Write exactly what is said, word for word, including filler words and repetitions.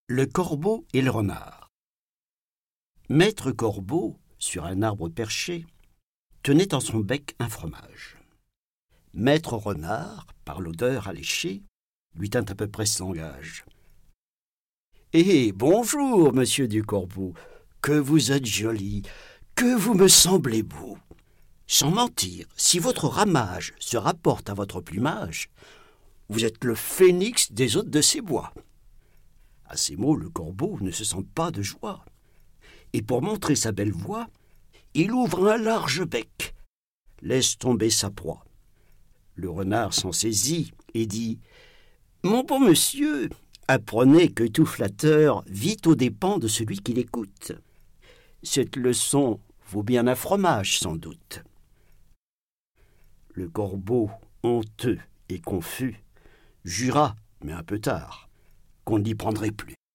Le corbeau et le renard. Maître Corbeau, sur un arbre perché, tenait en son bec un fromage. Maître Renard, par l'odeur alléchée, lui tint à peu près ce langage. « Eh, bonjour, monsieur du Corbeau, que vous êtes joli, que vous me semblez beau. Sans mentir, si votre ramage se rapporte à votre plumage, vous êtes le phénix des hôtes de ces bois. » À ces mots, le corbeau ne se sent pas de joie. Et pour montrer sa belle voix, il ouvre un large bec, laisse tomber sa proie. Le renard s'en saisit et dit « Mon bon monsieur, apprenez que tout flatteur vit aux dépens de celui qui l'écoute. Cette leçon vaut bien un fromage, sans doute. » Le corbeau, honteux et confus, jura, mais un peu tard, qu'on n'y prendrait plus.